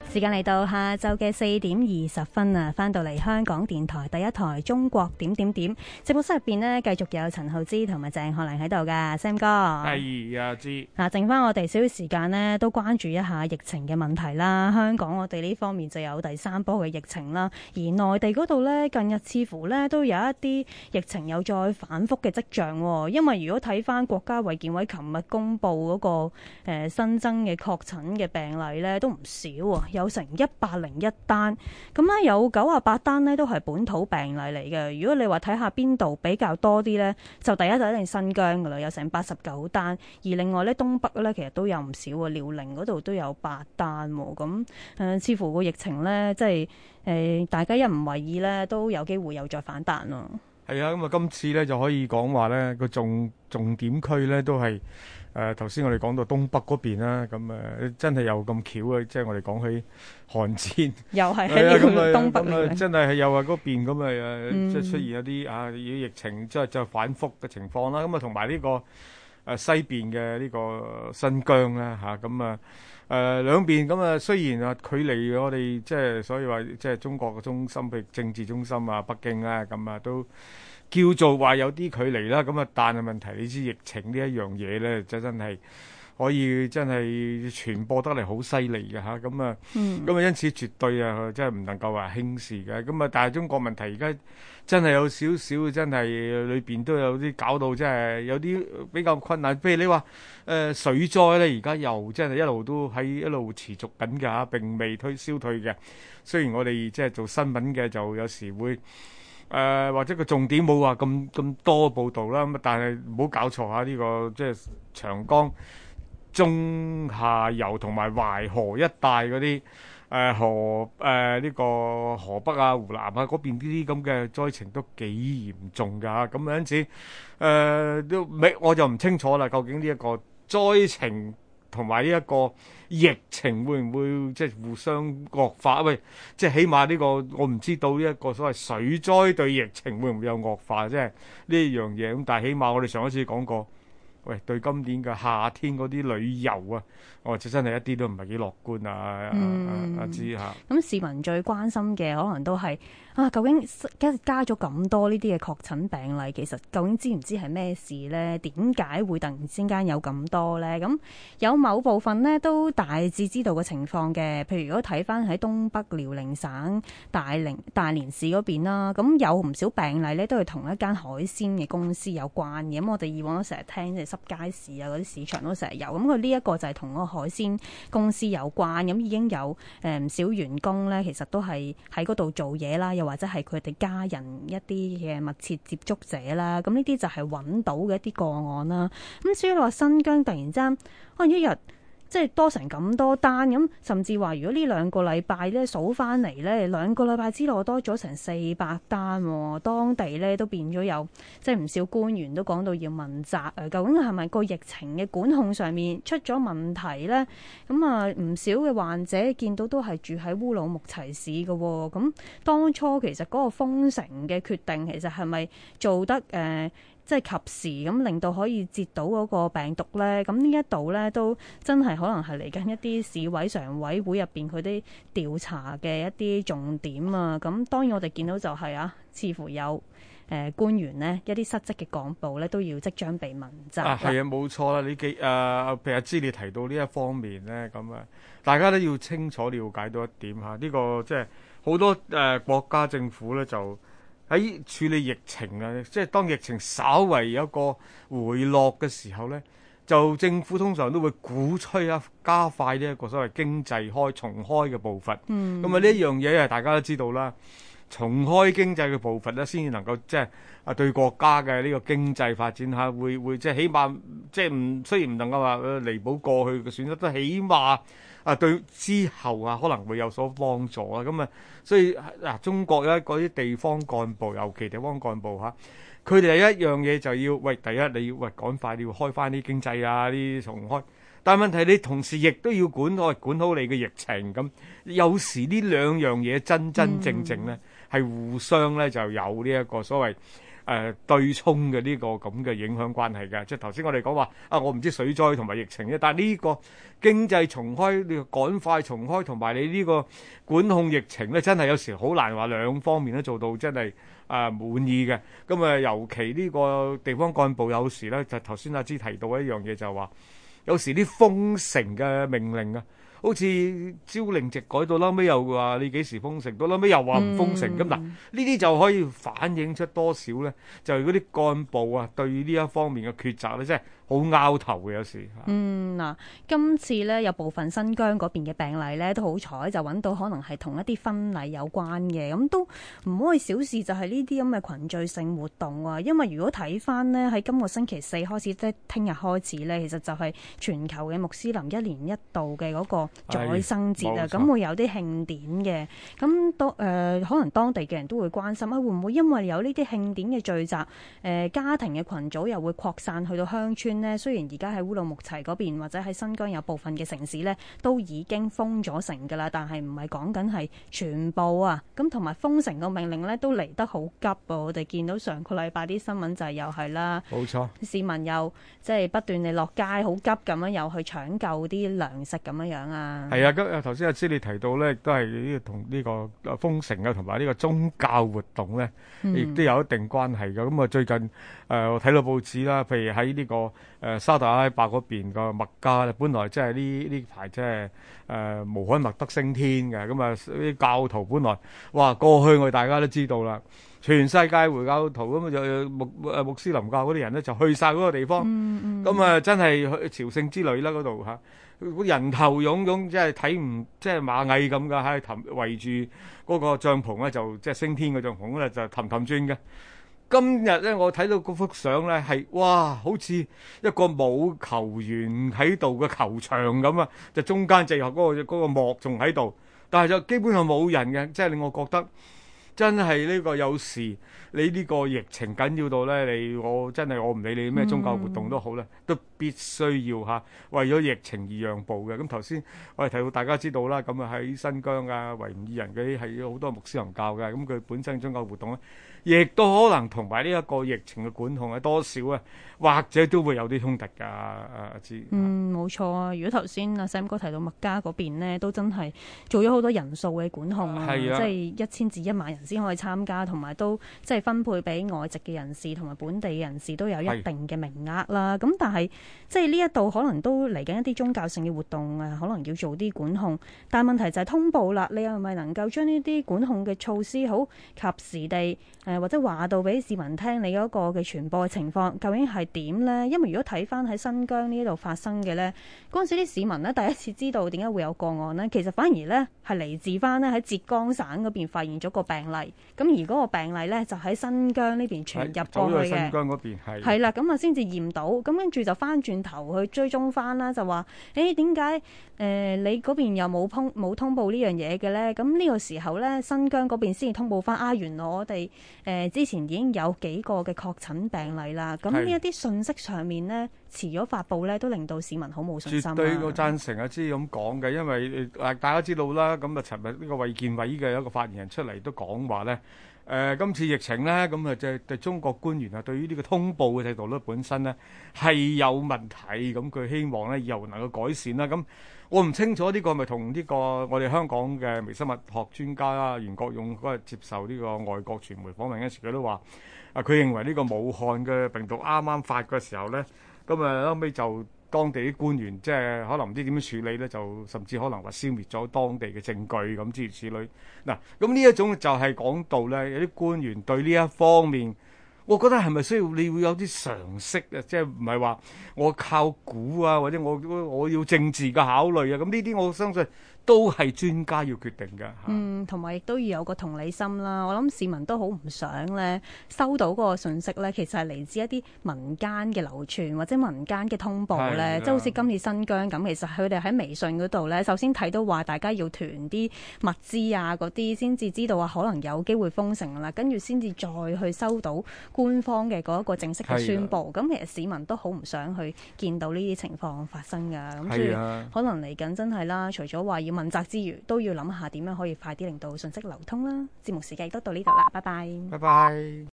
時間嚟到下晝嘅4:20啊，翻到嚟香港電台第一台中國點點點直播室入邊呢，繼續有陳浩之同埋鄭學良喺度噶 Sam 哥。 係啊，知嗱，剩翻我哋少少時間呢，都關注一下疫情嘅問題啦。香港我哋呢方面就有第三波嘅疫情啦，而內地嗰度呢，近日似乎呢都有一啲疫情有再反覆嘅跡象。因為如果睇翻國家衛健委琴日公布嗰個新增嘅確診嘅病例呢，都唔少啊。有成101單，咁咧有98單呢都係本土病例嚟嘅。如果你話睇下邊度比較多啲呢，就第一就一定新疆噶啦，有成89單。而另外呢，東北呢其實都有唔少啊，遼寧嗰度都有8單。咁似乎個疫情呢，即係大家一唔為意呢，都有機會又再反彈咯。 係啊，咁啊今次呢就可以講話呢個重點區呢都係頭先我哋講到東北嗰邊啦，咁真係有咁巧啊！即係我哋講起韓戰， 又係喺呢個東北嚟嘅， 真係又係嗰邊咁即係出現一啲疫情即係反覆嘅情況啦。咁啊同埋呢個西邊嘅呢個新疆啦兩邊咁雖然距離我哋即係所以話即係中國嘅中心，譬如政治中心北京啦，都叫做話有啲距離啦。但係問題你知疫情呢一樣嘢咧，真係可以真係傳播得嚟好犀利嘅咁因此絕對真係唔能夠話輕視嘅。但係中國問題而家真係有少少真係裏邊都有啲搞到真係有啲比較困難。譬如你話水災咧，而家又真係一路都喺一路持續緊嘅並未消退嘅。雖然我哋即係做新聞嘅就有時會或者個重點冇話咁多報導啦，但係唔好搞錯呢個即係長江中下游同埋淮河一帶嗰啲呢個河北啊、湖南嗰邊呢啲咁嘅災情都幾嚴重㗎。咁因此我就唔清楚啦，究竟呢一個災情同埋呢一個疫情會唔會即係互相惡化？即係起碼呢個我唔知道呢一個所謂水災對疫情會唔會有惡化，即係呢樣嘢。咁但係起碼我哋上一次講過，對今年嘅夏天嗰啲旅遊我就真係一啲都唔係幾樂觀知下。 咁市民最關心嘅可能都係究竟加咗咁多呢啲嘅確診病例，其實究竟知唔知係咩事呢？點解會突然之間有咁多呢？咁有某部分呢都大致知道個情況嘅。譬如如果睇翻喺東北遼寧省大連市嗰邊啦，咁有唔少病例呢都係同一間海鮮嘅公司有關嘅。咁我哋以往都成日聽即係濕街市嗰啲市場都成日有。咁佢呢一個就係同嗰個海鮮公司有關。咁已經有唔少員工呢，其實都係喺嗰度做嘢啦，又或者係佢哋家人一啲嘅密切接觸者啦，咁呢啲就係揾到嘅一啲個案啦。咁所以你話新疆突然之間可能一日即係多成咁多單，咁甚至話如果呢2個禮拜咧數翻嚟咧，2個禮拜之內多咗成400單，當地咧都變咗有即係唔少官員都講到要問責究竟係咪個疫情嘅管控上面出咗問題咧？咁唔少嘅患者見到都係住喺烏魯木齊市嘅，咁當初其實嗰個封城嘅決定其實係咪做得即係及時咁令到可以截到嗰個病毒呢？咁呢一度呢，都真係可能係嚟緊一啲市委常委會入邊佢啲調查嘅一啲重點啊！咁當然我哋見到就係似乎有官員呢，一啲失職嘅幹部呢，都要即將被問責。 係冇錯啦！你譬如阿芝你提到呢一方面呢，咁大家都要清楚了解到一點呢個即係好多國家政府呢，就喺處理疫情即係當疫情稍為有一個回落嘅時候呢，就政府通常都會鼓吹加快呢一個所謂經濟重開嘅步伐。咁呢一樣嘢大家都知道啦，重開經濟嘅步伐咧，先至能夠即係對國家嘅呢個經濟發展會即係起碼即係雖然唔能夠話彌補過去嘅損失，都起碼對之後可能會有所幫助啦。咁所以中國咧嗰啲地方幹部，尤其地方幹部佢哋係一樣嘢就要第一你要趕快你要開翻啲經濟啲重開，但係問題你同時亦都要管好你嘅疫情。咁有時呢兩樣嘢真正咧係互相咧就有呢一個所謂對沖嘅呢個咁嘅影響關係嘅。即係頭先我哋講話我唔知水災同埋疫情啫，但係呢個經濟重開，你趕快重開，同埋你呢個管控疫情咧，真係有時好難話兩方面都做到真係滿意嘅。咁尤其呢個地方幹部有時咧，就頭先阿芝提到一樣嘢，就係話有時啲封城嘅命令啊，好似朝令夕改，到後尾又話你幾時封城，到後尾又話唔封城。咁嗱，呢啲就可以反映出多少咧？就係嗰啲幹部啊，對呢一方面嘅抉擇咧，真係好拗頭嘅有時。 嗱，今次咧有部分新疆嗰邊嘅病例咧，都好彩就揾到可能係同一啲婚禮有關嘅，咁都唔可以小視，就係呢啲咁嘅群聚性活動啊。因為如果睇翻呢，喺今個星期四開始，即係聽日開始咧，其實就係全球嘅穆斯林一年一度嘅嗰個再生節啊，咁會有啲慶典嘅，咁都可能當地嘅人都會關心會唔會因為有呢啲慶典嘅聚集，家庭嘅群組又會擴散去到鄉村呢？雖然而家喺烏魯木齊嗰邊或者喺新疆有部分嘅城市呢，都已經封咗城㗎啦，但係唔係講緊係全部啊。咁同埋封城個命令呢都嚟得好急啊！我哋見到上個禮拜啲新聞就係又係啦，冇錯，市民又即係不斷地落街，好急咁樣又去搶救啲糧食咁樣啊。 係啊，咁頭先阿芝你提到咧，亦都係同呢個封城啊，同埋呢個宗教活動咧，亦都有一定關係嘅。咁最近我睇到報紙啦，譬如喺呢個沙特阿拉伯嗰邊個麥加咧，本來即係呢排即係穆罕默德升天嘅，咁啲教徒本來過去我哋大家都知道啦，全世界回教徒咁就穆斯林教嗰啲人咧就去晒嗰個地方，咁真係朝聖之旅啦嗰度嚇。人頭湧湧，即係睇唔即係螞蟻咁噶，喺圍住嗰個帳篷咧，就即係升天嘅帳篷咧，就氹氹轉嘅。今日咧，我睇到嗰幅相咧，係哇，好似一個冇球員喺度嘅球場咁啊！就中間就有嗰個幕仲喺度，但係就基本上冇人嘅，即係令我覺得真係呢個有時你呢個疫情緊要到咧，我真係我唔理你咩宗教活動都好咧，都必須要為咗疫情而讓步嘅。咁頭先我哋提到大家知道啦，咁喺新疆啊、維吾爾人嗰啲係有好多穆斯林教嘅，咁佢本身宗教活動咧，亦都可能同埋呢一個疫情嘅管控多少啊，或者都會有啲衝突㗎。阿芝， 冇錯啊！如果頭先阿 Sam 哥提到麥加嗰邊呢，都真係做咗好多人數嘅管控啊，即係1000至1萬人先可以參加，同埋都即係分配俾外籍嘅人士同埋本地嘅人士都有一定嘅名額啦。咁但係即係呢一度可能都嚟緊一啲宗教性嘅活動啊，可能要做啲管控。但係問題就係通報啦，你係咪能夠將呢啲管控嘅措施好及時地或者話到俾市民聽，你嗰個嘅傳播嘅情況究竟係點呢？因為如果睇翻喺新疆呢度發生嘅呢，嗰陣時啲市民呢第一次知道點解會有個案呢，其實反而呢係嚟自翻呢喺浙江省嗰邊發現咗個病例，咁而嗰個病例呢，就喺新疆呢邊傳入過去嘅， 新疆嗰邊係啦，咁啊先至驗到，咁跟住就翻轉頭去追蹤翻啦，就話點解你嗰邊又冇通報呢樣嘢嘅呢？咁呢個時候呢，新疆嗰邊先至通報翻原來我哋之前已經有幾個嘅確診病例啦。咁呢一啲信息上面呢，遲咗發布呢，都令到市民好冇信心。絕對我贊成知咁講嘅，因為大家知道啦，咁尋日呢個衛健委嘅一個發言人出嚟都講話呢。今次疫情呢，咁啊就中國官員啊，對於呢個通報嘅制度咧本身呢係有問題，咁佢希望呢以後能夠改善啦。咁我唔清楚呢個係咪同呢個我哋香港嘅微生物學專家啦袁國勇嗰日接受呢個外國傳媒訪問嗰時，佢都話佢認為呢個武漢嘅病毒啱啱發嘅時候呢，咁後尾就當地啲官員即係可能唔知點樣處理咧，就甚至可能話消滅咗當地嘅證據咁諸如此類。嗱，咁呢一種就係講到咧，有啲官員對呢一方面，我覺得係咪需要你會有啲常識啊？即係唔係話我靠估啊，或者我要政治嘅考慮啊？咁呢啲我相信都係專家要決定嘅。 同埋亦都要有個同理心啦。我諗市民都好唔想咧收到嗰個信息咧，其實係嚟自一啲民間嘅流傳或者民間嘅通報咧，即係好似今次新疆咁，其實佢哋喺微信嗰度咧，首先睇到話大家要囤啲物資啊嗰啲，先至知道話可能有機會封城啦，跟住先至再去收到官方嘅嗰一個正式嘅宣佈。咁其實市民都好唔想去見到呢啲情況發生㗎。咁所以可能嚟緊真係啦，除咗話要問責之餘，都要諗下點樣可以快啲令到信息流通啦。節目時間亦都到呢度啦，拜拜。 拜拜。